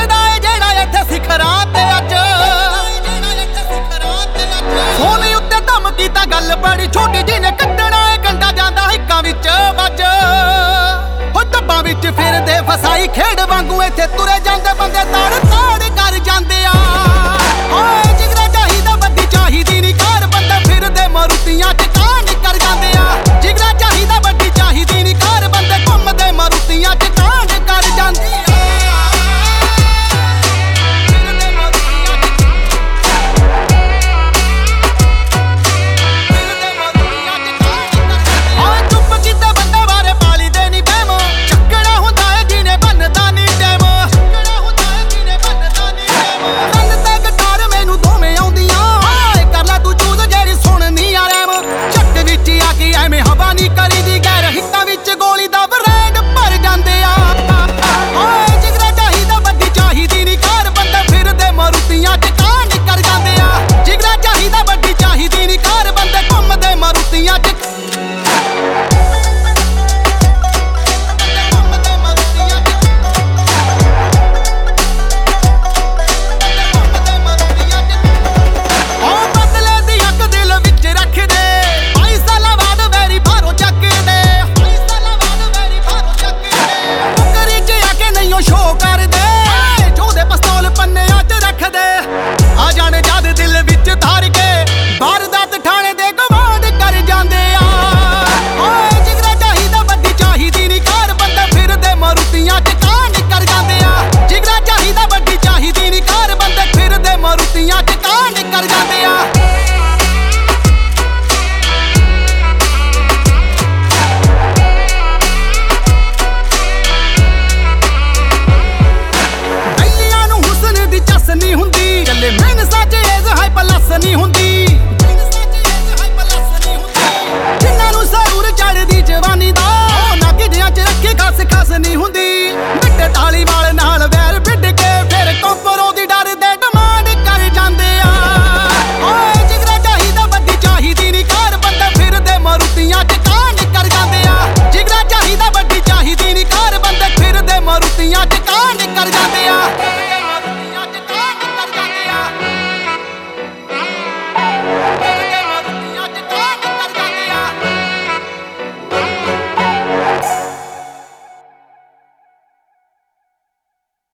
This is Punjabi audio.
ਉੱਡਦਾ ਏ ਜਿਹੜਾ ਇੱਥੇ ਸਿਖਰਾਂ ਤੇ ਅੱਜ। ਸੋਨੇ ਉੱਤੇ ਧਮਕੀ ਤਾਂ ਗੱਲ ਬੜੀ ਛੋਟੀ ਜੀ ਨੇ ਕੱਢਣਾ ਏ ਕੰਡਾ ਜਾਂਦਾ ਹਿੱਕਾਂ ਵਿੱਚ ਵੱਜ। ਹੋ ਡੱਬਾਂ ਵਿੱਚ ਫਿਰਦੇ ਫਸਾਈ ਖੇਡ ਵਾਂਗੂ ਇੱਥੇ ਤੁਰੇ ਜਾਂਦੇ ਬੰਦੇ ਤਾੜ ਤਾੜ ਕਰ ਜਾਂਦੇ ਆ। ਓਏ ਜਿਗਰਾ ਚਾਹੀਦਾ ਵੱਡੀ ਚਾਹੀਦੀ ਨੀ ਕਾਰ ਬੰਦੇ ਫਿਰਦੇ ਮਾਰੂਤੀਆਂ ਚ ਕਾਂਡ ਕਰ ਜਾਂਦੇ ਆ। ਜਿਗਰਾ ਚਾਹੀਦਾ ਵੱਡੀ ਚਾਹੀਦੀ ਨੀ ਕਾਰ ਬੰਦੇ ਘੁੰਮਦੇ ਮਾਰੂਤੀਆਂ ਚ ਕਾਂਡ ਕਰ ਜਾਂਦੇ ਆ। ਨਹੀਂ ਹੁੰਦੀ